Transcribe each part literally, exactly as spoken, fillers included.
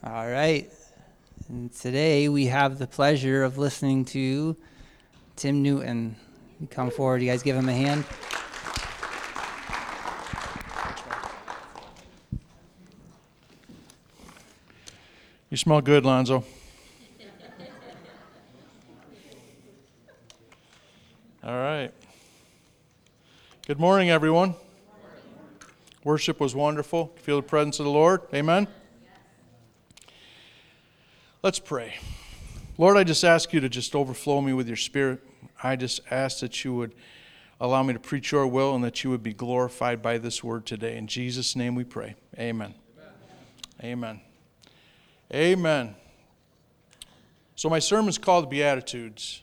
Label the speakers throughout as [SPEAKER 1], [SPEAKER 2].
[SPEAKER 1] All right. And today we have the pleasure of listening to Tim Newton. Come forward. You guys give him a hand.
[SPEAKER 2] You smell good, Lonzo. All right. Good morning, everyone. Worship was wonderful. Feel the presence of the Lord. Amen. Let's pray. Lord, I just ask you to just overflow me with your spirit. I just ask that you would allow me to preach your will and that you would be glorified by this word today. In Jesus' name we pray. Amen. Amen. Amen. So my sermon is called The Beatitudes.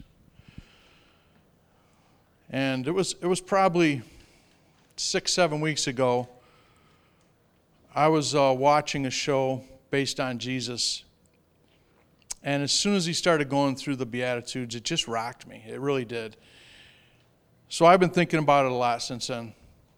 [SPEAKER 2] And it was it was probably six, seven weeks ago. I was uh, watching a show based on Jesus. And as soon as he started going through the Beatitudes, it just rocked me. It really did. So I've been thinking about it a lot since then.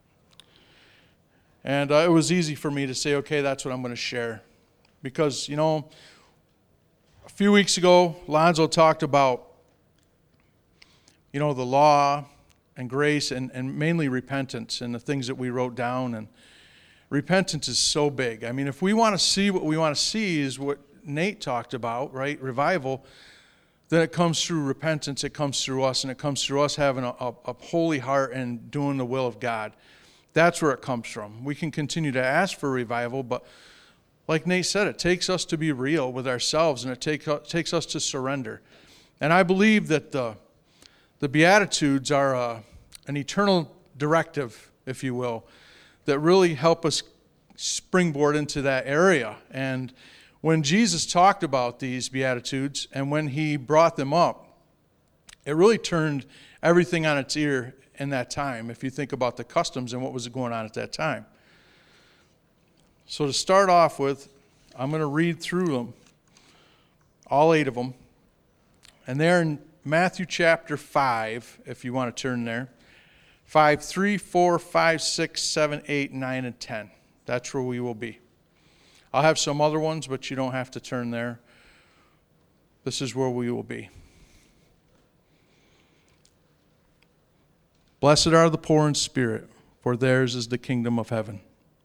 [SPEAKER 2] And uh, it was easy for me to say, okay, that's what I'm going to share. Because, you know, a few weeks ago, Lonzo talked about, you know, the law and grace and, and mainly repentance and the things that we wrote down. And repentance is so big. I mean, if we want to see what we want to see is what Nate talked about, right? Revival. Then it comes through repentance. It comes through us, and it comes through us having a, a, a holy heart and doing the will of God. That's where it comes from. We can continue to ask for revival, but like Nate said, it takes us to be real with ourselves, and it take, takes us to surrender. And I believe that the the Beatitudes are a, an eternal directive, if you will, that really help us springboard into that area. And when Jesus talked about these Beatitudes and when he brought them up, it really turned everything on its ear in that time, if you think about the customs and what was going on at that time. So to start off with, I'm going to read through them, all eight of them. And they're in Matthew chapter five, if you want to turn there. five, three, four, five, six, seven, eight, nine, and ten. That's where we will be. I'll have some other ones, but you don't have to turn there. This is where we will be. Blessed are the poor in spirit, for theirs is the kingdom of heaven.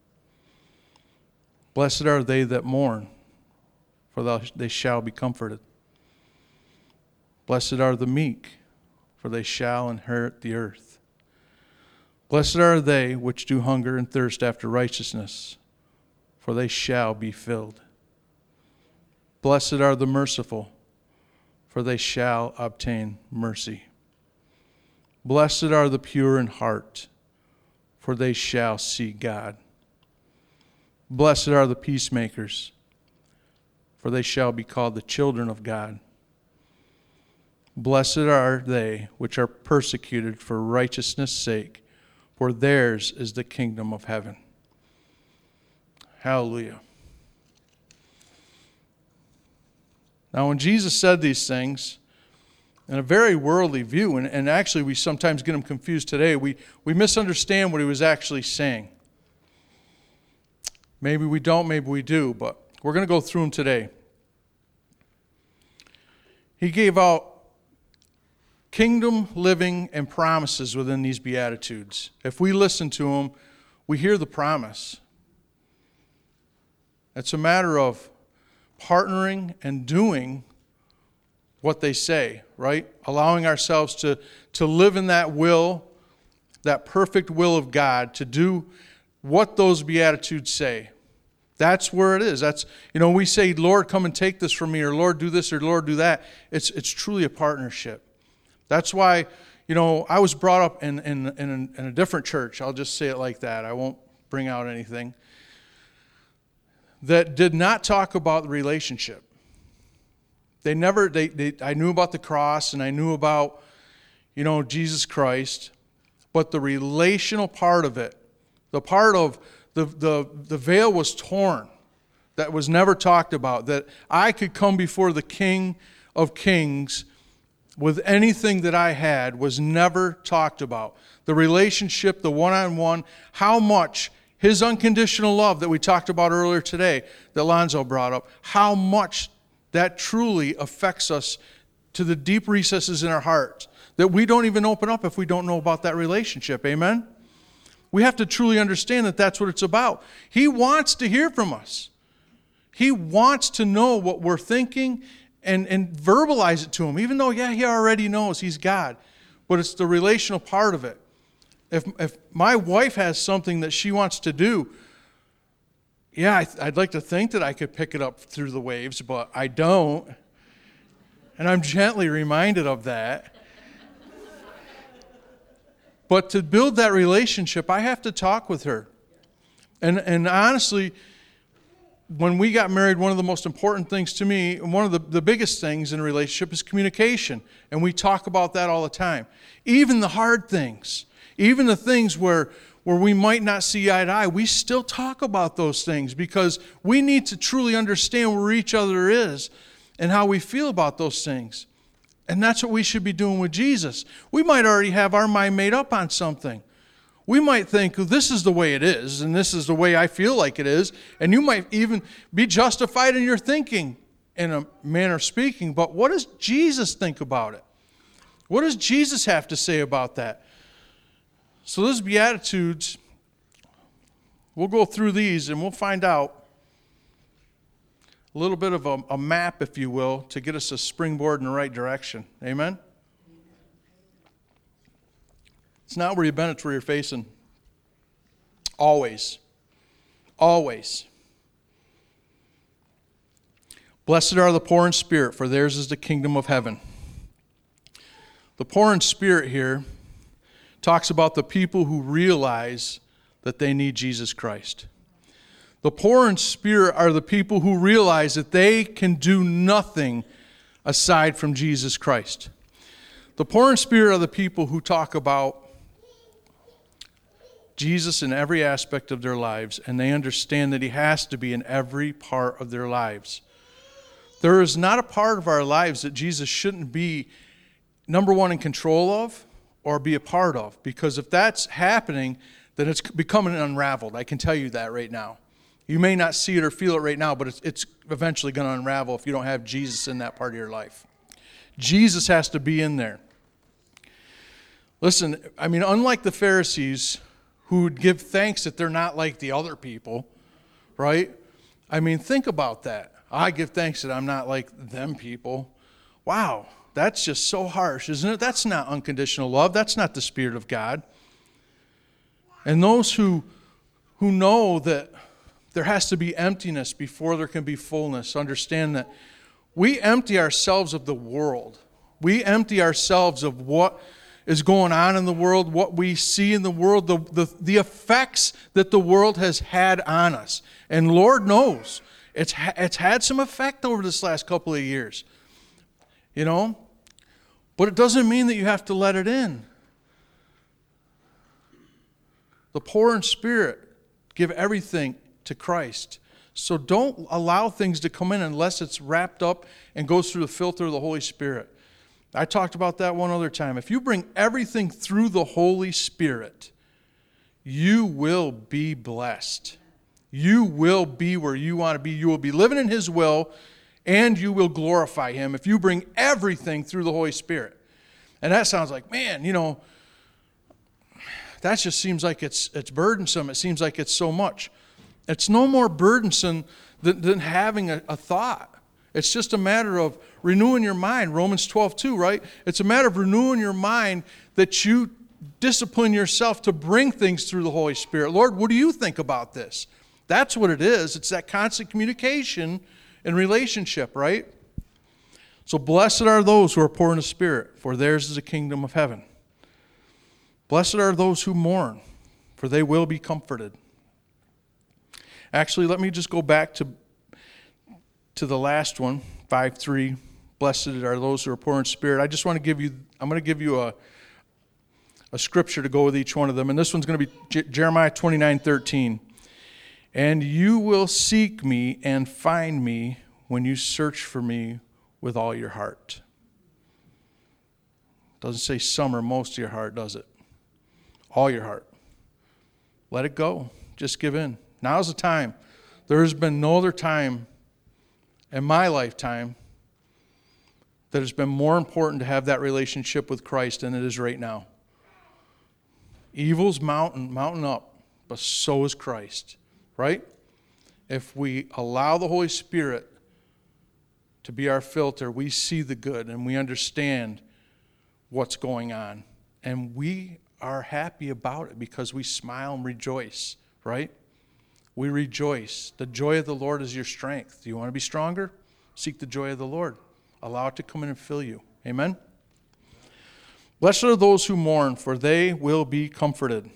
[SPEAKER 2] Blessed are they that mourn, for they shall be comforted. Blessed are the meek, for they shall inherit the earth. Blessed are they which do hunger and thirst after righteousness, for they shall be filled. Blessed are the merciful, for they shall obtain mercy. Blessed are the pure in heart, for they shall see God. Blessed are the peacemakers, for they shall be called the children of God. Blessed are they which are persecuted for righteousness' sake, for theirs is the kingdom of heaven. Hallelujah. Now, when Jesus said these things, in a very worldly view, and, and actually we sometimes get them confused today, we, we misunderstand what he was actually saying. Maybe we don't, maybe we do, but we're going to go through them today. He gave out kingdom living and promises within these Beatitudes. If we listen to them, we hear the promise. It's a matter of partnering and doing what they say, right? Allowing ourselves to, to live in that will, that perfect will of God, to do what those Beatitudes say. That's where it is. That's, you know, we say, Lord, come and take this from me, or Lord, do this, or Lord, do that. It's it's truly a partnership. That's why, you know, I was brought up in, in, in, in a different church. I'll just say it like that. I won't bring out anything. That did not talk about the relationship. They never, they, they I knew about the cross and I knew about, you know, Jesus Christ, but the relational part of it, the part of the, the, the veil was torn, that was never talked about, that I could come before the King of Kings with anything that I had was never talked about. The relationship, the one-on-one, how much His unconditional love that we talked about earlier today, that Lonzo brought up, how much that truly affects us to the deep recesses in our hearts that we don't even open up if we don't know about that relationship. Amen? We have to truly understand that that's what it's about. He wants to hear from us. He wants to know what we're thinking and, and verbalize it to him, even though, yeah, he already knows he's God. But it's the relational part of it. If if my wife has something that she wants to do, yeah, I, I'd like to think that I could pick it up through the waves, but I don't. And I'm gently reminded of that. But to build that relationship, I have to talk with her. And and honestly, when we got married, one of the most important things to me, and one of the, the biggest things in a relationship is communication. And we talk about that all the time. Even the hard things, even the things where, where we might not see eye to eye, we still talk about those things because we need to truly understand where each other is and how we feel about those things. And that's what we should be doing with Jesus. We might already have our mind made up on something. We might think, well, this is the way it is, and this is the way I feel like it is, and you might even be justified in your thinking in a manner of speaking, but what does Jesus think about it? What does Jesus have to say about that? So those Beatitudes, we'll go through these and we'll find out a little bit of a, a map, if you will, to get us a springboard in the right direction. Amen? It's not where you've been, it's where you're facing. Always. Always. Blessed are the poor in spirit, for theirs is the kingdom of heaven. The poor in spirit here talks about the people who realize that they need Jesus Christ. The poor in spirit are the people who realize that they can do nothing aside from Jesus Christ. The poor in spirit are the people who talk about Jesus in every aspect of their lives, and they understand that he has to be in every part of their lives. There is not a part of our lives that Jesus shouldn't be, number one, in control of or be a part of, because if that's happening, then it's becoming unraveled. I can tell you that right now. You may not see it or feel it right now, but it's, it's eventually going to unravel if you don't have Jesus in that part of your life. Jesus has to be in there. Listen, I mean, unlike the Pharisees, who would give thanks that they're not like the other people, right? I mean, think about that. I give thanks that I'm not like them people. Wow, that's just so harsh, isn't it? That's not unconditional love. That's not the Spirit of God. And those who who know that there has to be emptiness before there can be fullness, understand that we empty ourselves of the world. We empty ourselves of what is going on in the world, what we see in the world, the, the, the effects that the world has had on us. And Lord knows, it's, ha- it's had some effect over this last couple of years. You know? But it doesn't mean that you have to let it in. The poor in spirit give everything to Christ. So don't allow things to come in unless it's wrapped up and goes through the filter of the Holy Spirit. I talked about that one other time. If you bring everything through the Holy Spirit, you will be blessed. You will be where you want to be. You will be living in his will, and you will glorify him if you bring everything through the Holy Spirit. And that sounds like, man, you know, that just seems like it's it's burdensome. It seems like it's so much. It's no more burdensome than, than having a, a thought. It's just a matter of renewing your mind. Romans twelve two, right? It's a matter of renewing your mind that you discipline yourself to bring things through the Holy Spirit. Lord, what do you think about this? That's what it is. It's that constant communication and relationship, right? So blessed are those who are poor in the spirit, for theirs is the kingdom of heaven. Blessed are those who mourn, for they will be comforted. Actually, let me just go back to to the last one, five three. Blessed are those who are poor in spirit. I just want to give you, I'm going to give you a, a scripture to go with each one of them. And this one's going to be J- Jeremiah twenty-nine thirteen. And you will seek me and find me when you search for me with all your heart. Doesn't say some or most of your heart, does it? All your heart. Let it go. Just give in. Now's the time. There has been no other time in my lifetime that has been more important to have that relationship with Christ than it is right now. Evil's mountain, mountain up, but so is Christ, right? If we allow the Holy Spirit to be our filter, we see the good and we understand what's going on. And we are happy about it because we smile and rejoice, right? We rejoice. The joy of the Lord is your strength. Do you want to be stronger? Seek the joy of the Lord. Allow it to come in and fill you. Amen? Blessed are those who mourn, for they will be comforted.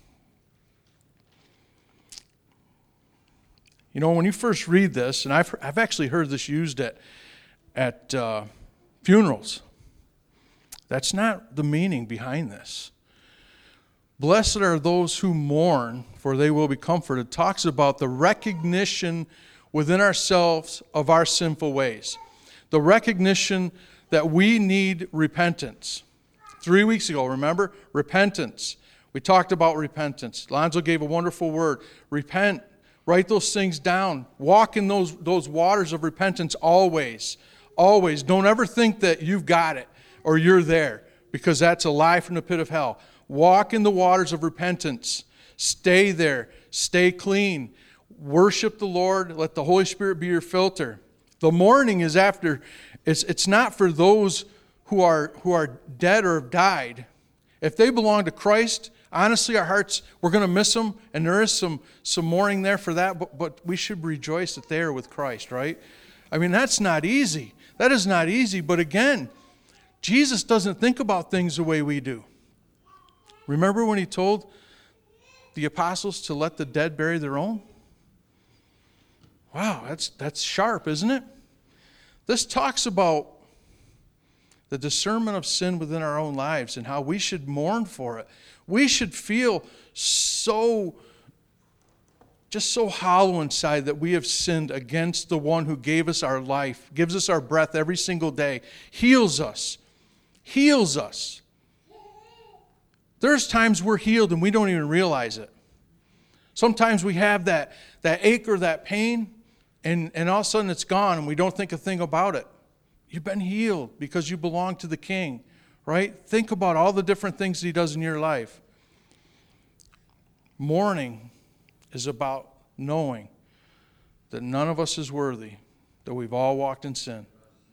[SPEAKER 2] You know, when you first read this, and I've, I've actually heard this used at, at uh, funerals. That's not the meaning behind this. Blessed are those who mourn, for they will be comforted. Talks about the recognition within ourselves of our sinful ways. The recognition that we need repentance. Three weeks ago, remember? Repentance. We talked about repentance. Lonzo gave a wonderful word. Repent. Write those things down. Walk in those, those waters of repentance always. Always. Don't ever think that you've got it or you're there, because that's a lie from the pit of hell. Walk in the waters of repentance. Stay there. Stay clean. Worship the Lord. Let the Holy Spirit be your filter. The mourning is after, it's, it's not for those who are, who are dead or have died. If they belong to Christ, honestly, our hearts, we're going to miss them, and there is some, some mourning there for that, but, but we should rejoice that they are with Christ, right? I mean, that's not easy. That is not easy, but again, Jesus doesn't think about things the way we do. Remember when he told the apostles to let the dead bury their own? Wow, that's that's sharp, isn't it? This talks about the discernment of sin within our own lives and how we should mourn for it. We should feel so, just so hollow inside that we have sinned against the one who gave us our life, gives us our breath every single day, heals us, heals us. There's times we're healed and we don't even realize it. Sometimes we have that, that ache or that pain, and, and all of a sudden it's gone and we don't think a thing about it. You've been healed because you belong to the King, right? Think about all the different things he does in your life. Mourning is about knowing that none of us is worthy, that we've all walked in sin.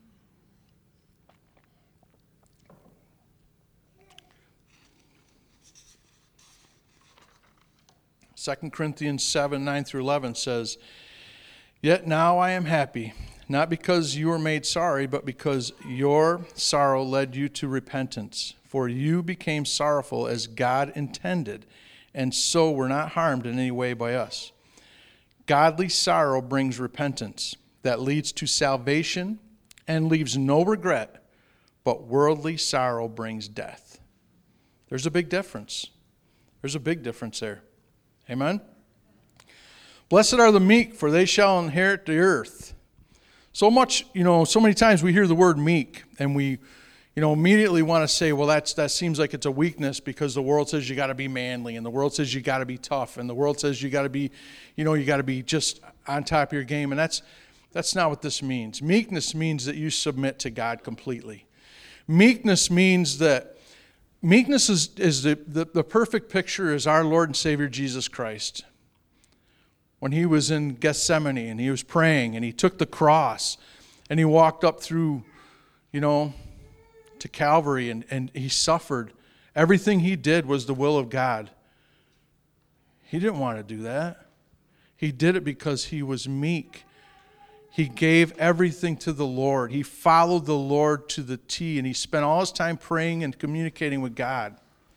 [SPEAKER 2] Second Corinthians seven, nine through eleven says, "Yet now I am happy, not because you were made sorry, but because your sorrow led you to repentance. For you became sorrowful as God intended, and so were not harmed in any way by us. Godly sorrow brings repentance that leads to salvation and leaves no regret, but worldly sorrow brings death." There's a big difference. There's a big difference there. Amen? Blessed are the meek, for they shall inherit the earth. So much, you know, so many times we hear the word meek, and we, you know, immediately want to say, well, that's that seems like it's a weakness because the world says you got to be manly, and the world says you got to be tough, and the world says you got to be, you know, you got to be just on top of your game, and that's that's not what this means. Meekness means that you submit to God completely. Meekness means that Meekness is, is the, the, the perfect picture is our Lord and Savior Jesus Christ. When he was in Gethsemane and he was praying and he took the cross and he walked up through, you know, to Calvary and, and he suffered. Everything he did was the will of God. He didn't want to do that. He did it because he was meek. He gave everything to the Lord. He followed the Lord to the T, and he spent all his time praying and communicating with God.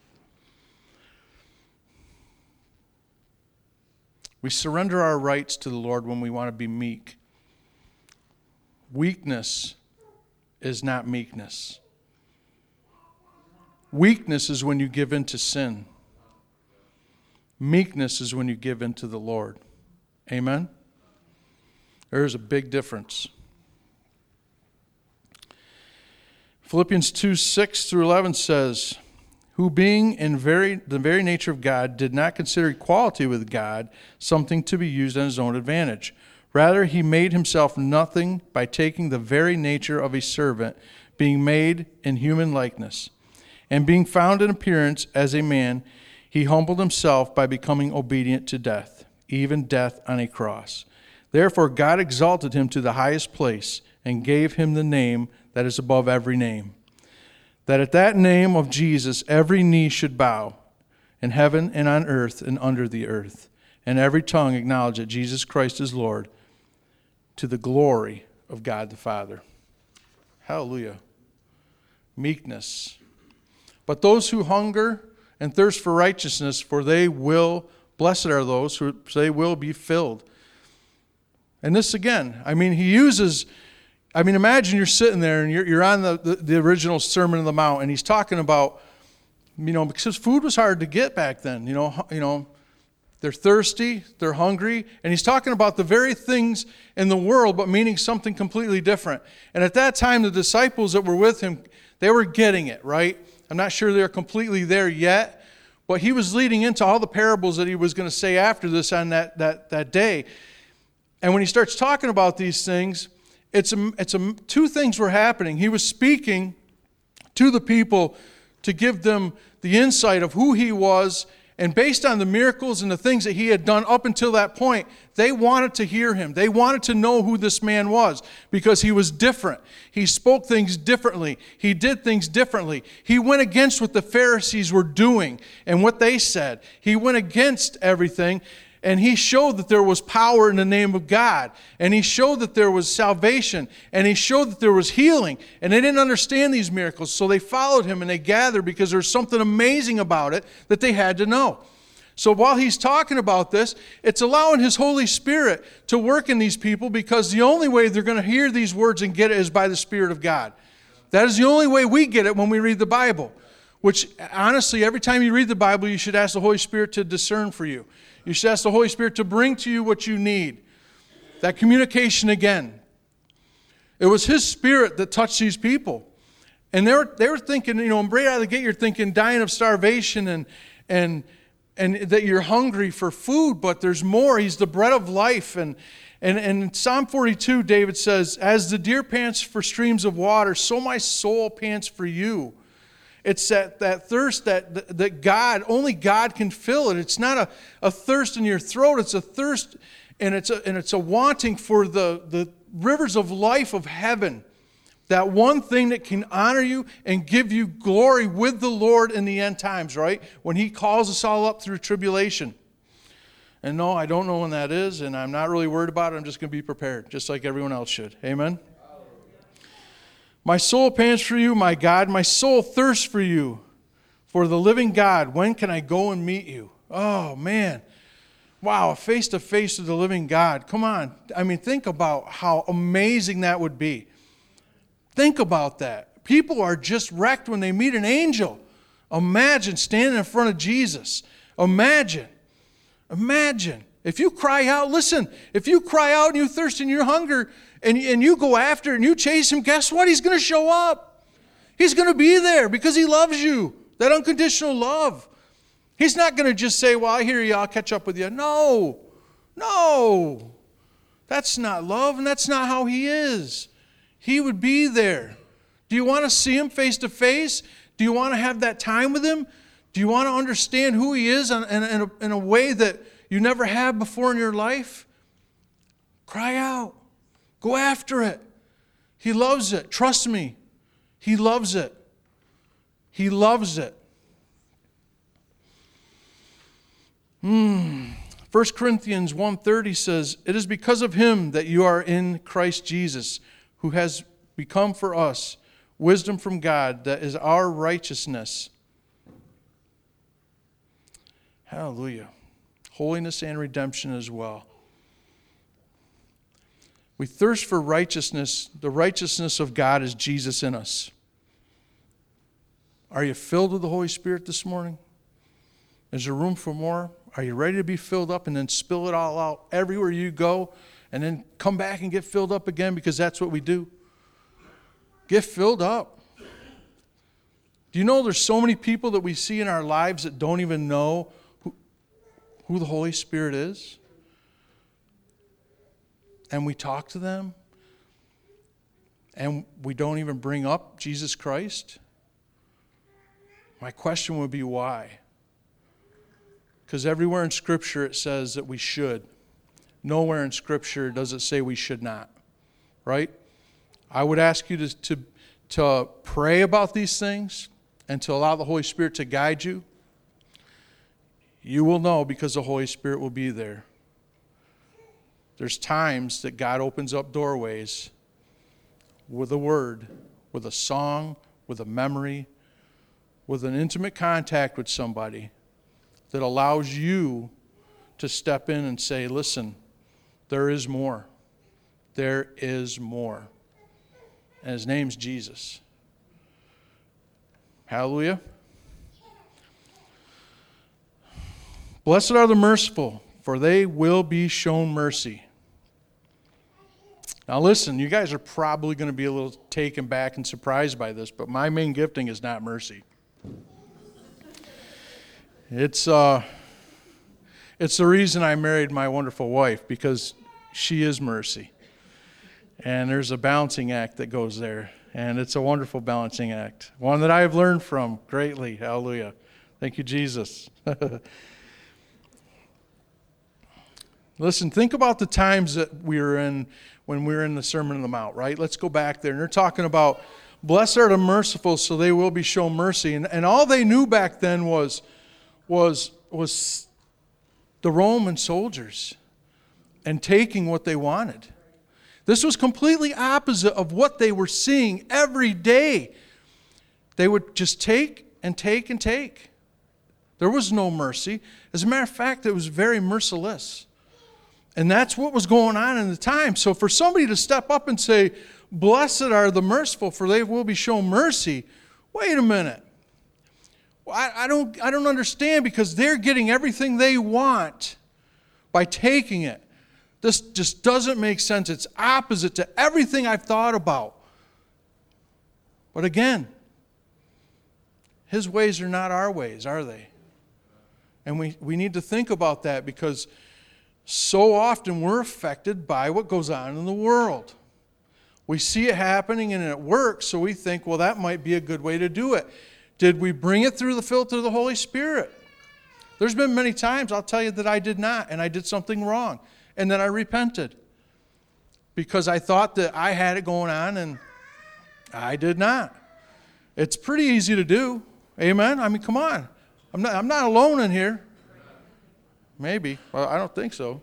[SPEAKER 2] We surrender our rights to the Lord when we want to be meek. Weakness is not meekness. Weakness is when you give in to sin. Meekness is when you give in to the Lord. Amen? There's a big difference. Philippians two, six through eleven says, who being in very the very nature of God did not consider equality with God something to be used on his own advantage. Rather, he made himself nothing by taking the very nature of a servant, being made in human likeness. And being found in appearance as a man, he humbled himself by becoming obedient to death, even death on a cross. Therefore God exalted him to the highest place and gave him the name that is above every name, that at that name of Jesus every knee should bow, in heaven and on earth and under the earth, and every tongue acknowledge that Jesus Christ is Lord, to the glory of God the Father. Hallelujah. Meekness. But those who hunger and thirst for righteousness, for they will, blessed are those who they will be filled. And this again, I mean, he uses, I mean, imagine you're sitting there and you're, you're on the, the, the original Sermon on the Mount, and he's talking about, you know, because food was hard to get back then, you know, you know, they're thirsty, they're hungry, and he's talking about the very things in the world, but meaning something completely different. And at that time, the disciples that were with him, they were getting it, right? I'm not sure they're completely there yet, but he was leading into all the parables that he was going to say after this on that, that, that day. And when he starts talking about these things, it's a, it's a, two things were happening. He was speaking to the people to give them the insight of who he was. And based on the miracles and the things that he had done up until that point, they wanted to hear him. They wanted to know who this man was because he was different. He spoke things differently. He did things differently. He went against what the Pharisees were doing and what they said. He went against everything, and he showed that there was power in the name of God. And he showed that there was salvation. And he showed that there was healing. And they didn't understand these miracles, so they followed him and they gathered because there was something amazing about it that they had to know. So while he's talking about this, it's allowing his Holy Spirit to work in these people, because the only way they're going to hear these words and get it is by the Spirit of God. That is the only way we get it when we read the Bible. Which, honestly, every time you read the Bible, you should ask the Holy Spirit to discern for you. You should ask the Holy Spirit to bring to you what you need. That communication again. It was his Spirit that touched these people. And they were, they were thinking, you know, right out of the gate, you're thinking dying of starvation and, and, and that you're hungry for food, but there's more. He's the bread of life. And, and, and in Psalm forty-two, David says, as the deer pants for streams of water, so my soul pants for you. It's that, that thirst that, that God, only God can fill it. It's not a, a thirst in your throat. It's a thirst, and it's a, and it's a wanting for the, the rivers of life of heaven. That one thing that can honor you and give you glory with the Lord in the end times, right? When he calls us all up through tribulation. And no, I don't know when that is, and I'm not really worried about it. I'm just going to be prepared, just like everyone else should. Amen? My soul pants for you, my God. My soul thirsts for you, for the living God. When can I go and meet you? Oh, man. Wow, face to face with the living God. Come on. I mean, think about how amazing that would be. Think about that. People are just wrecked when they meet an angel. Imagine standing in front of Jesus. Imagine. Imagine. If you cry out, listen, if you cry out and you thirst and you hunger, and, and you go after it and you chase him, guess what? He's going to show up. He's going to be there because he loves you. That unconditional love. He's not going to just say, well, I hear you, I'll catch up with you. No. No. That's not love, and that's not how he is. He would be there. Do you want to see him face to face? Do you want to have that time with him? Do you want to understand who he is in, in, in, a, in a way that you never have before in your life? Cry out. Go after it. He loves it. Trust me. He loves it. He loves it. Hmm. First Corinthians one thirty says, it is because of him that you are in Christ Jesus, who has become for us wisdom from God, that is our righteousness. Hallelujah. Holiness and redemption as well. We thirst for righteousness. The righteousness of God is Jesus in us. Are you filled with the Holy Spirit this morning? Is there room for more? Are you ready to be filled up and then spill it all out everywhere you go and then come back and get filled up again, because that's what we do? Get filled up. Do you know there's so many people that we see in our lives that don't even know who, who the Holy Spirit is? And we talk to them, and we don't even bring up Jesus Christ? My question would be why? Because everywhere in Scripture it says that we should. Nowhere in Scripture does it say we should not. Right? I would ask you to, to, to pray about these things and to allow the Holy Spirit to guide you. You will know because the Holy Spirit will be there. There's times that God opens up doorways with a word, with a song, with a memory, with an intimate contact with somebody that allows you to step in and say, listen, there is more. There is more. And his name's Jesus. Hallelujah. Blessed are the merciful, for they will be shown mercy. Now listen, you guys are probably going to be a little taken back and surprised by this, but my main gifting is not mercy. It's uh, it's the reason I married my wonderful wife, because she is mercy. And there's a balancing act that goes there, and it's a wonderful balancing act, one that I have learned from greatly. Hallelujah. Thank you, Jesus. Listen, think about the times that we were in when we were in the Sermon on the Mount, right? Let's go back there. And they're talking about, blessed are the merciful, so they will be shown mercy. And, and all they knew back then was, was, was the Roman soldiers and taking what they wanted. This was completely opposite of what they were seeing every day. They would just take and take and take. There was no mercy. As a matter of fact, it was very merciless. And that's what was going on in the time. So for somebody to step up and say, blessed are the merciful, for they will be shown mercy. Wait a minute. I, I don't, I don't understand, because they're getting everything they want by taking it. This just doesn't make sense. It's opposite to everything I've thought about. But again, his ways are not our ways, are they? And we, we need to think about that, because so often we're affected by what goes on in the world. We see it happening and it works, so we think, well, that might be a good way to do it. Did we bring it through the filter of the Holy Spirit? There's been many times, I'll tell you, that I did not, and I did something wrong. And then I repented, because I thought that I had it going on, and I did not. It's pretty easy to do. Amen? I mean, come on. I'm not, I'm not alone in here. Maybe. Well, I don't think so.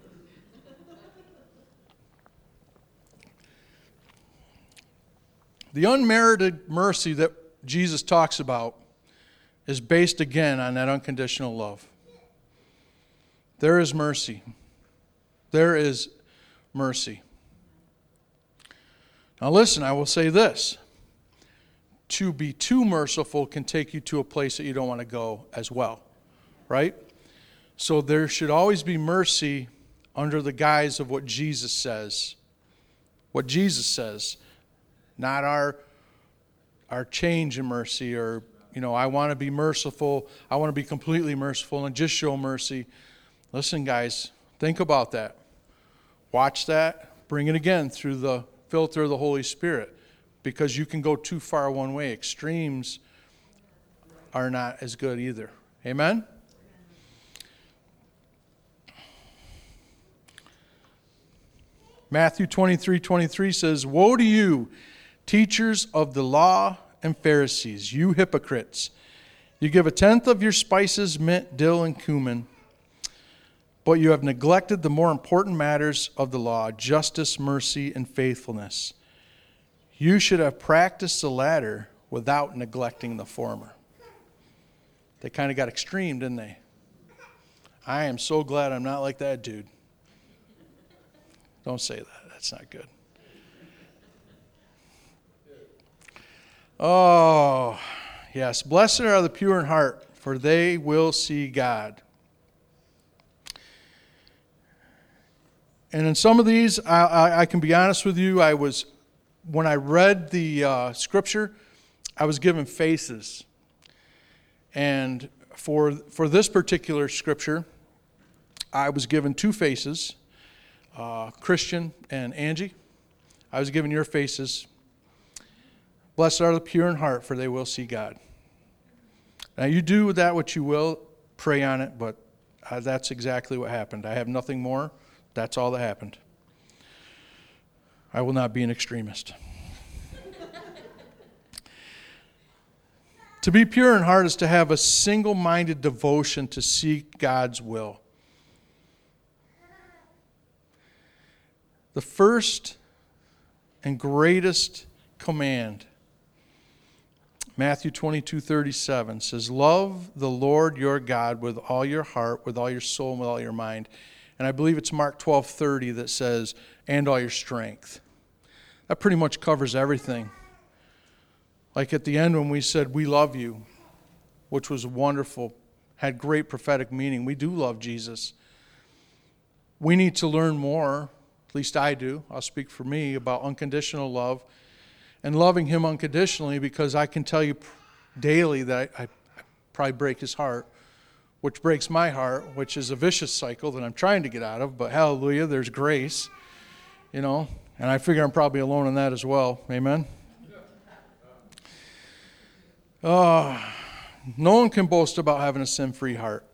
[SPEAKER 2] The unmerited mercy that Jesus talks about is based again on that unconditional love. There is mercy. There is mercy. Now listen, I will say this. To be too merciful can take you to a place that you don't want to go as well. Right? So there should always be mercy under the guise of what Jesus says. What Jesus says. Not our, our change in mercy, or, you know, I want to be merciful. I want to be completely merciful and just show mercy. Listen, guys, think about that. Watch that. Bring it again through the filter of the Holy Spirit, because you can go too far one way. Extremes are not as good either. Amen? Matthew twenty-three twenty-three says, woe to you, teachers of the law and Pharisees, you hypocrites! You give a tenth of your spices, mint, dill, and cumin, but you have neglected the more important matters of the law, justice, mercy, and faithfulness. You should have practiced the latter without neglecting the former. They kind of got extreme, didn't they? I am so glad I'm not like that dude. Don't say that. That's not good. Oh, yes. Blessed are the pure in heart, for they will see God. And in some of these, I, I, I can be honest with you, I was, when I read the uh, scripture, I was given faces. And for for this particular scripture, I was given two faces, uh, Christian and Angie. I was given your faces. Blessed are the pure in heart, for they will see God. Now you do with that what you will, pray on it, but uh, that's exactly what happened. I have nothing more. That's all that happened. I will not be an extremist. To be pure in heart is to have a single-minded devotion to seek God's will. The first and greatest command, Matthew twenty-two thirty-seven, says, love the Lord your God with all your heart, with all your soul, and with all your mind. And I believe it's Mark twelve thirty that says, and all your strength. That pretty much covers everything. Like at the end when we said, we love you, which was wonderful, had great prophetic meaning. We do love Jesus. We need to learn more, at least I do, I'll speak for me, about unconditional love and loving him unconditionally, because I can tell you daily that I, I, I probably break his heart, which breaks my heart, which is a vicious cycle that I'm trying to get out of, but hallelujah, there's grace, you know, and I figure I'm probably alone in that as well. Amen? Uh, no one can boast about having a sin-free heart.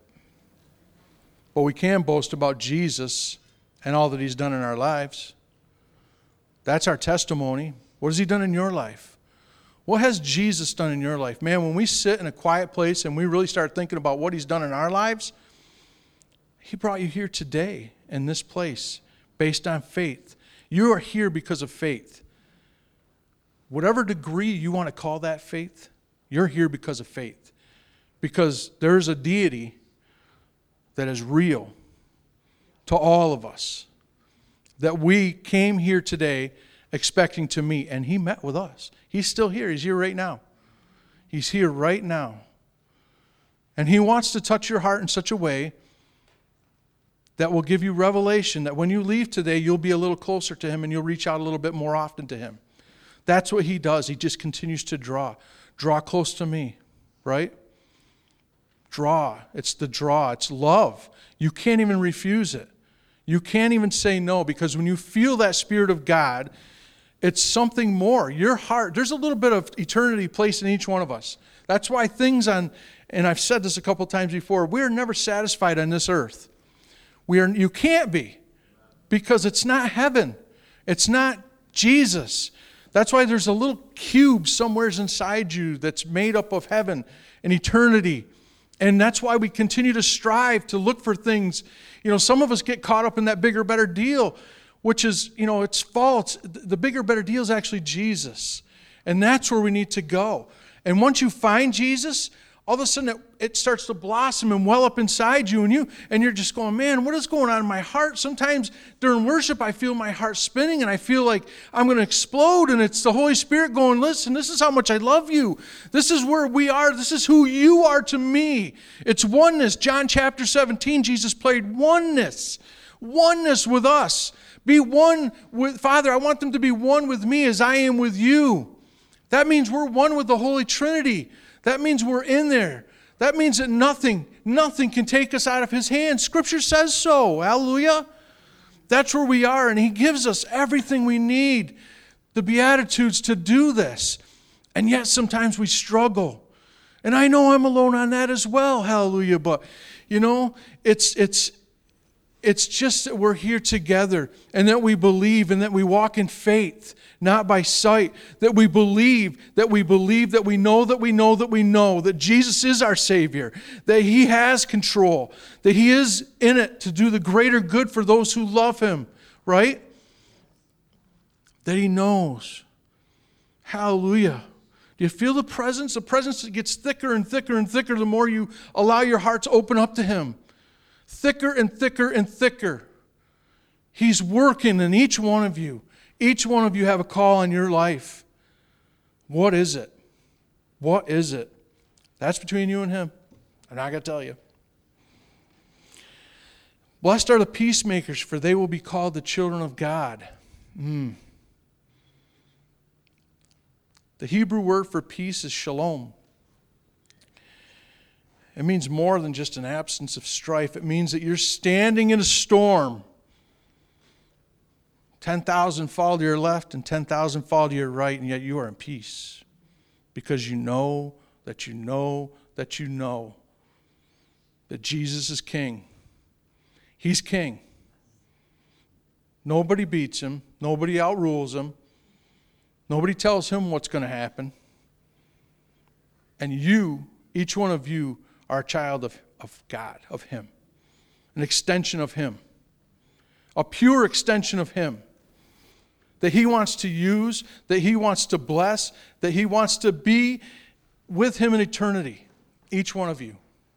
[SPEAKER 2] But we can boast about Jesus and all that he's done in our lives. That's our testimony. What has he done in your life? What has Jesus done in your life? Man, when we sit in a quiet place and we really start thinking about what he's done in our lives, he brought you here today in this place based on faith. You are here because of faith. Whatever degree you want to call that faith, you're here because of faith. Because there's a deity that is real to all of us, that we came here today expecting to meet, and he met with us. He's still here. He's here right now. He's here right now. And he wants to touch your heart in such a way that will give you revelation, that when you leave today, you'll be a little closer to him and you'll reach out a little bit more often to him. That's what he does. He just continues to draw. Draw close to me, right? Draw. It's the draw. It's love. You can't even refuse it. You can't even say no, because when you feel that Spirit of God, it's something more. Your heart, there's a little bit of eternity placed in each one of us. That's why things on, and I've said this a couple times before, we're never satisfied on this earth. We are. You can't be, because it's not heaven. It's not Jesus. That's why there's a little cube somewhere inside you that's made up of heaven and eternity. And that's why we continue to strive to look for things. You know, some of us get caught up in that bigger, better deal, which is, you know, it's false. The bigger, better deal is actually Jesus. And that's where we need to go. And once you find Jesus, all of a sudden it, it starts to blossom and well up inside you, and you and you're just going, man, what is going on in my heart? Sometimes during worship I feel my heart spinning and I feel like I'm going to explode, and it's the Holy Spirit going, listen, this is how much I love you. This is where we are. This is who you are to me. It's oneness. John chapter seventeen, Jesus played oneness. Oneness with us. Be one with, Father, I want them to be one with me as I am with you. That means we're one with the Holy Trinity. That means we're in there. That means that nothing, nothing can take us out of his hands. Scripture says so. Hallelujah. That's where we are, and he gives us everything we need, the Beatitudes, to do this. And yet sometimes we struggle. And I know I'm alone on that as well. Hallelujah. But, you know, it's it's it's just that we're here together, and that we believe, and that we walk in faith, not by sight, that we believe, that we believe, that we know, that we know, that we know, that Jesus is our Savior, that he has control, that he is in it to do the greater good for those who love him, right? That he knows. Hallelujah. Do you feel the presence? The presence gets thicker and thicker and thicker the more you allow your heart to open up to him. Thicker and thicker and thicker. He's working in each one of you. Each one of you have a call on your life. What is it? What is it? That's between you and him. I'm not going to tell you. Blessed are the peacemakers, for they will be called the children of God. Mm. The Hebrew word for peace is shalom. It means more than just an absence of strife. It means that you're standing in a storm. ten thousand fall to your left and ten thousand fall to your right, and yet you are in peace. Because you know that you know that you know that Jesus is king. He's king. Nobody beats him. Nobody outrules him. Nobody tells him what's going to happen. And you, each one of you, are a child of, of God, of him. An extension of him. A pure extension of him. That he wants to use, that he wants to bless, that he wants to be with him in eternity. Each one of you.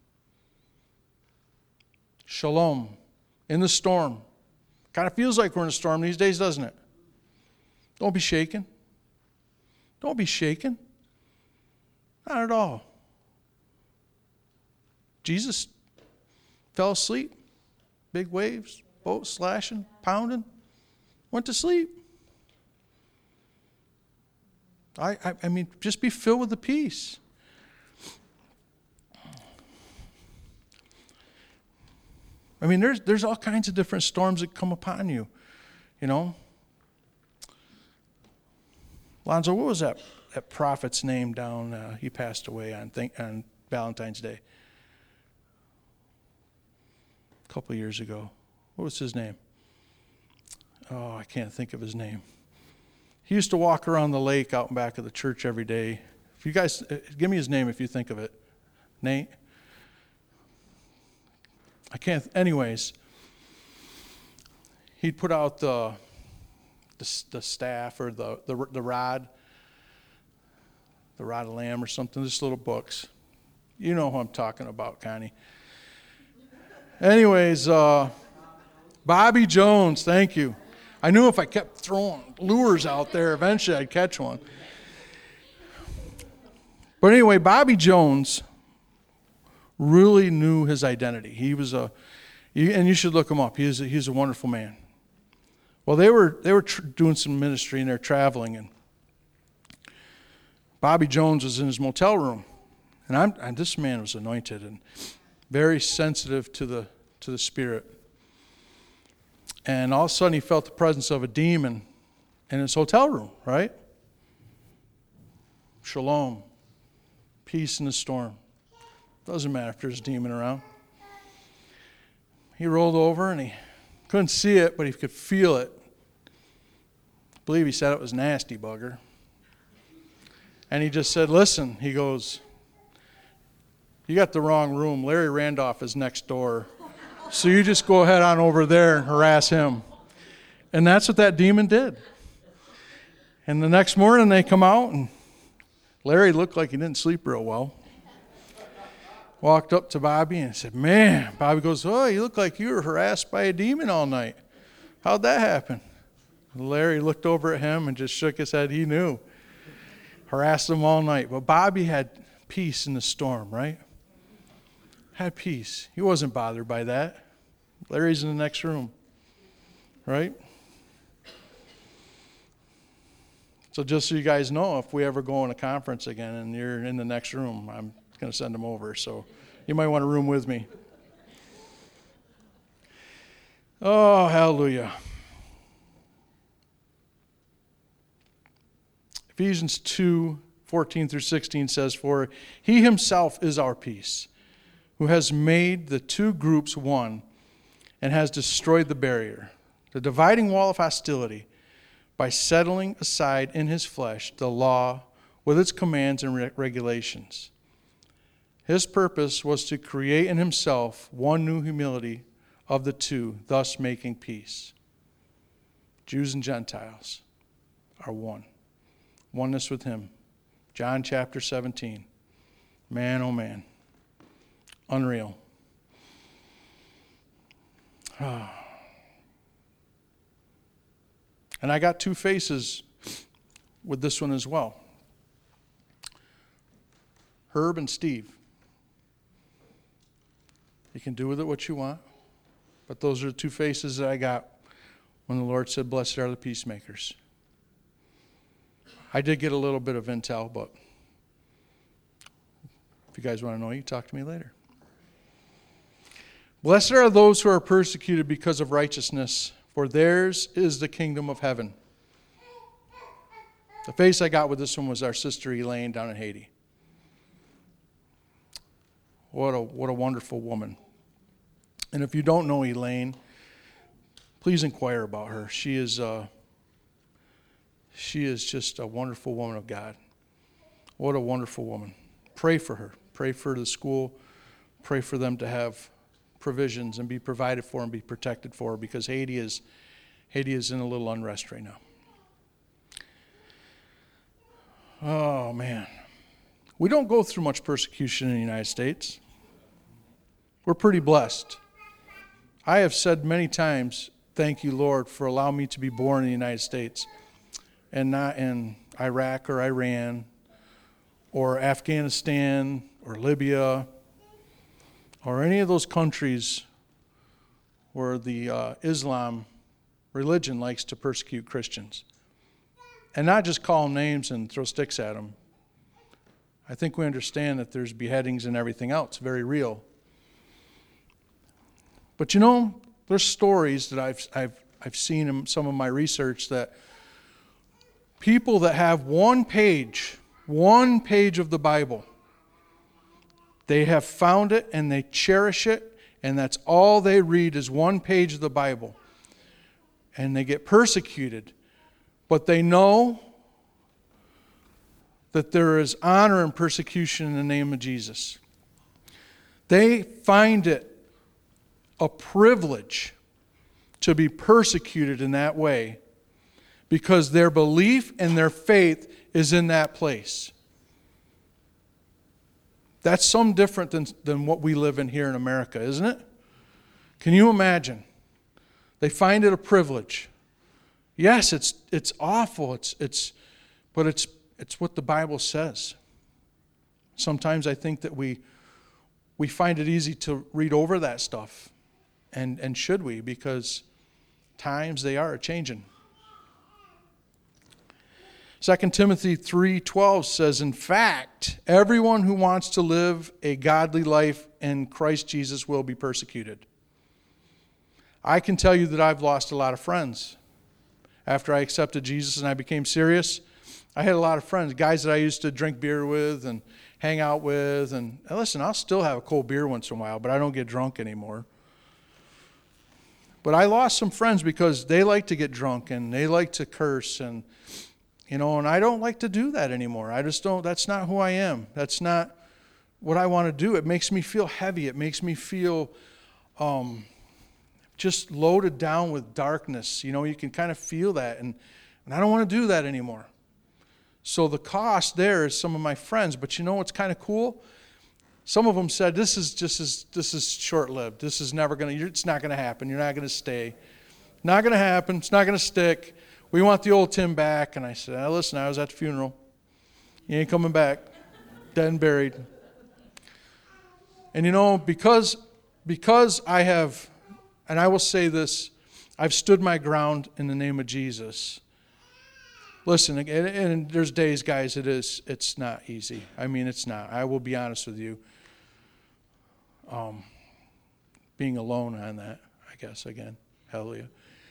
[SPEAKER 2] Shalom. In the storm. Kind of feels like we're in a storm these days, doesn't it? Don't be shaken. Don't be shaken. Not at all. Jesus fell asleep. Big waves, boat slashing, pounding. Went to sleep. I, I, I mean, just be filled with the peace. I mean, there's there's all kinds of different storms that come upon you, you know. Lonzo, what was that, that prophet's name down? Uh, he passed away on, think, on Valentine's Day. A couple years ago. What was his name? Oh, I can't think of his name. He used to walk around the lake out in back of the church every day. If you guys, uh, give me his name if you think of it. Nate? I can't, anyways. He'd put out the the, the staff or the, the the rod, the rod of lamb or something, just little books. You know who I'm talking about, Connie. Anyways, uh, Bobby Jones, thank you. I knew if I kept throwing lures out there, eventually I'd catch one. But anyway, Bobby Jones really knew his identity. He was a, and you should look him up. He is a, he's a wonderful man. Well, they were they were tr- doing some ministry and they're traveling, and Bobby Jones was in his motel room, and I'm and this man was anointed and very sensitive to the to the Spirit. And all of a sudden, he felt the presence of a demon in his hotel room. Right? Shalom, peace in the storm. Doesn't matter if there's a demon around. He rolled over and he couldn't see it, but he could feel it. I believe he said it was nasty bugger. And he just said, listen, he goes, you got the wrong room. Larry Randolph is next door. So you just go ahead on over there and harass him. And that's what that demon did. And the next morning they come out and Larry looked like he didn't sleep real well. Walked up to Bobby and said, man, Bobby goes, oh, you look like you were harassed by a demon all night. How'd that happen? Larry looked over at him and just shook his head. He knew. Harassed him all night. But Bobby had peace in the storm, right? Had peace. He wasn't bothered by that. Larry's in the next room, right? So just so you guys know, if we ever go on a conference again and you're in the next room, I'm going to send them over, so you might want to room with me. Oh, hallelujah. Ephesians two, fourteen through sixteen says, for he himself is our peace, who has made the two groups one and has destroyed the barrier, the dividing wall of hostility, by settling aside in his flesh the law with its commands and re- regulations. His purpose was to create in himself one new humility of the two, thus making peace. Jews and Gentiles are one. Oneness with him. John chapter seventeen. Man, oh man. Unreal. And I got two faces with this one as well. Herb and Steve. You can do with it what you want. But those are the two faces that I got when the Lord said, blessed are the peacemakers. I did get a little bit of intel, but if you guys want to know, you can talk to me later. Blessed are those who are persecuted because of righteousness, for theirs is the kingdom of heaven. The face I got with this one was our sister Elaine down in Haiti. What a what a wonderful woman. And if you don't know Elaine, please inquire about her. She is uh, she is just a wonderful woman of God. What a wonderful woman. Pray for her. Pray for the school. Pray for them to have provisions and be provided for and be protected for, because Haiti is Haiti is in a little unrest right now. Oh, man. We don't go through much persecution in the United States. We're pretty blessed. I have said many times, thank you, Lord, for allowing me to be born in the United States and not in Iraq or Iran or Afghanistan or Libya or any of those countries where the uh, Islam religion likes to persecute Christians. And not just call them names and throw sticks at them. I think we understand that there's beheadings and everything else, very real. But you know, there's stories that I've I've I've seen in some of my research that people that have one page, one page of the Bible, they have found it and they cherish it, and that's all they read is one page of the Bible. And they get persecuted. But they know that there is honor and persecution in the name of Jesus. They find it a privilege to be persecuted in that way because their belief and their faith is in that place. That's some different than, than what we live in here in America, isn't it? Can you imagine? They find it a privilege. Yes, it's it's awful. It's it's, but it's it's what the Bible says. Sometimes I think that we we find it easy to read over that stuff, and and should we? Because times they are changing. Second Timothy three twelve says, in fact, everyone who wants to live a godly life in Christ Jesus will be persecuted. I can tell you that I've lost a lot of friends. After I accepted Jesus and I became serious, I had a lot of friends, guys that I used to drink beer with and hang out with. And, and listen, I'll still have a cold beer once in a while, but I don't get drunk anymore. But I lost some friends because they like to get drunk and they like to curse. And, you know, and I don't like to do that anymore. I just don't, that's not who I am. That's not what I want to do. It makes me feel heavy. It makes me feel um, just loaded down with darkness. You know, you can kind of feel that. And, and I don't want to do that anymore. So the cost there is some of my friends. But you know what's kind of cool? Some of them said, this is just as this is short-lived. This is never going to, it's not going to happen. You're not going to stay. Not going to happen. It's not going to stick. We want the old Tim back. And I said, oh, listen, I was at the funeral. He ain't coming back. Dead and buried. And you know, because because I have, and I will say this, I've stood my ground in the name of Jesus. Listen, and, and there's days, guys, it is, it's not easy. I mean, it's not. I will be honest with you. Um, being alone on that, I guess, again. Hallelujah.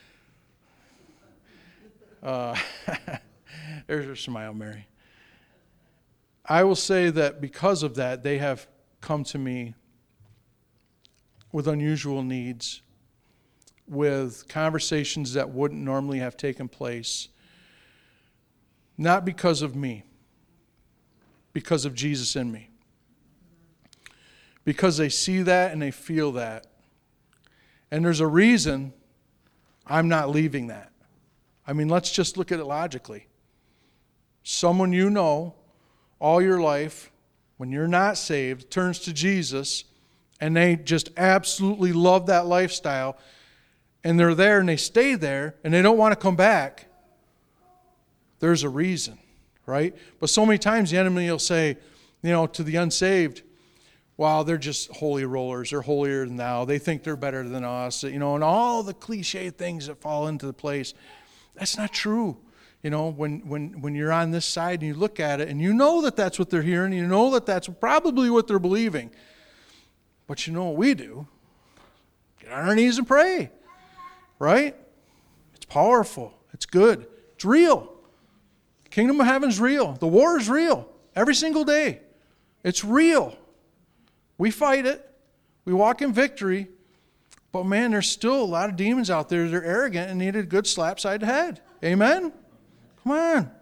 [SPEAKER 2] Uh, there's your smile, Mary. I will say that because of that, they have come to me with unusual needs, with conversations that wouldn't normally have taken place. Not because of me, because of Jesus in me. Because they see that and they feel that. And there's a reason I'm not leaving that. I mean, let's just look at it logically. Someone you know all your life, when you're not saved, turns to Jesus, and they just absolutely love that lifestyle, and they're there and they stay there, and they don't want to come back. There's a reason, right? But so many times the enemy will say, you know, to the unsaved, wow, they're just holy rollers. They're holier than thou. They think they're better than us, you know, and all the cliche things that fall into the place. That's not true. You know, when, when, when you're on this side and you look at it and you know that that's what they're hearing, you know that that's probably what they're believing. But you know what we do? Get on our knees and pray. Right? It's powerful. It's good. It's real. The kingdom of heaven's real. The war is real. Every single day. It's real. We fight it. We walk in victory. But man, there's still a lot of demons out there that are arrogant and need a good slap side to the head. Amen? Come on.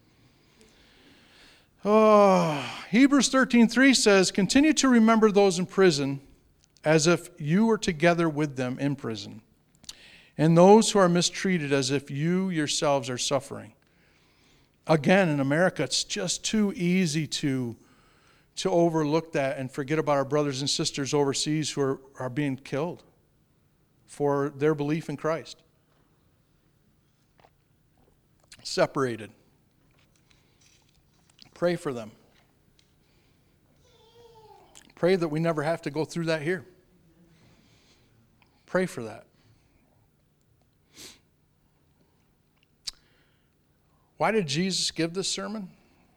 [SPEAKER 2] Oh, Hebrews thirteen three says, continue to remember those in prison as if you were together with them in prison, and those who are mistreated as if you yourselves are suffering. Again, in America, it's just too easy to, to overlook that and forget about our brothers and sisters overseas who are, are being killed for their belief in Christ. Separated. Pray for them. Pray that we never have to go through that here. Pray for that. Why did Jesus give this sermon?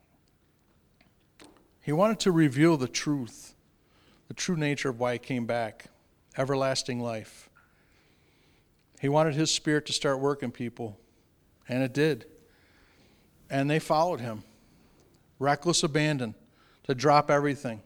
[SPEAKER 2] He wanted to reveal the truth, the true nature of why he came back, everlasting life. He wanted his Spirit to start working people, and it did. And they followed him. Reckless abandon, to drop everything.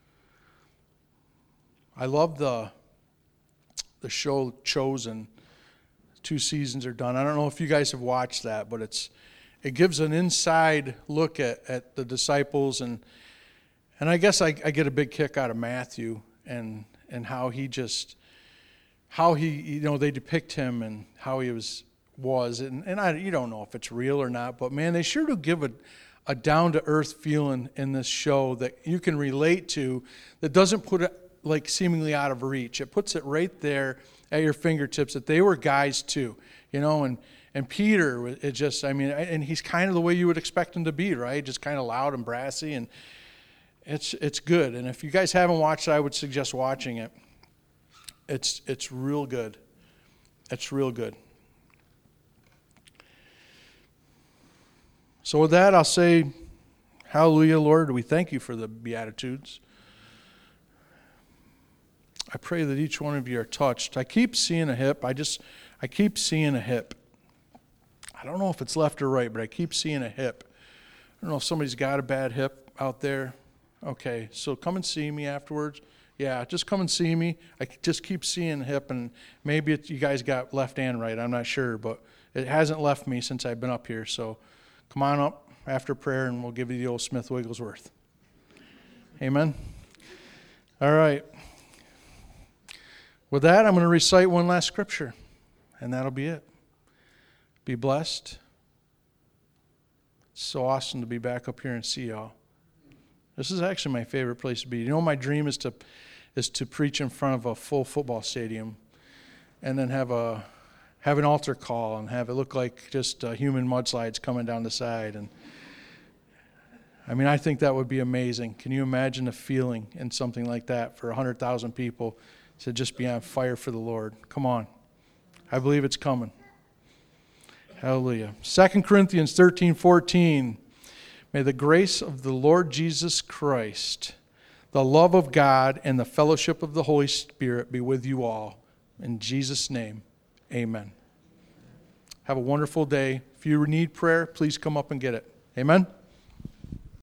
[SPEAKER 2] I love the, the show Chosen. Two seasons are done. I don't know if you guys have watched that, but it's it gives an inside look at, at the disciples, and and I guess I, I get a big kick out of Matthew and and how he just how he you know they depict him and how he was was and and I you don't know if it's real or not, but man, they sure do give a a down-to-earth feeling in this show that you can relate to, that doesn't put it like seemingly out of reach. It puts it right there at your fingertips that they were guys too, you know, and, and Peter, it just, I mean, and he's kind of the way you would expect him to be, right? Just kind of loud and brassy, and it's it's good. And if you guys haven't watched it, I would suggest watching it. It's it's real good. It's real good. So with that, I'll say, hallelujah, Lord. We thank you for the Beatitudes. I pray that each one of you are touched. I keep seeing a hip. I just, I keep seeing a hip. I don't know if it's left or right, but I keep seeing a hip. I don't know if somebody's got a bad hip out there. Okay, so come and see me afterwards. Yeah, just come and see me. I just keep seeing a hip, and maybe it, you guys got left and right. I'm not sure, but it hasn't left me since I've been up here, so come on up after prayer, and we'll give you the old Smith Wigglesworth. Amen? All right. With that, I'm going to recite one last scripture, and that'll be it. Be blessed. It's so awesome to be back up here and see y'all. This is actually my favorite place to be. You know, my dream is to is to preach in front of a full football stadium, and then have a have an altar call and have it look like just uh, human mudslides coming down the side. And I mean, I think that would be amazing. Can you imagine the feeling in something like that for one hundred thousand people to just be on fire for the Lord? Come on. I believe it's coming. Hallelujah. Second Corinthians thirteen fourteen. May the grace of the Lord Jesus Christ, the love of God, and the fellowship of the Holy Spirit be with you all. In Jesus' name. Amen. Have a wonderful day. If you need prayer, please come up and get it. Amen.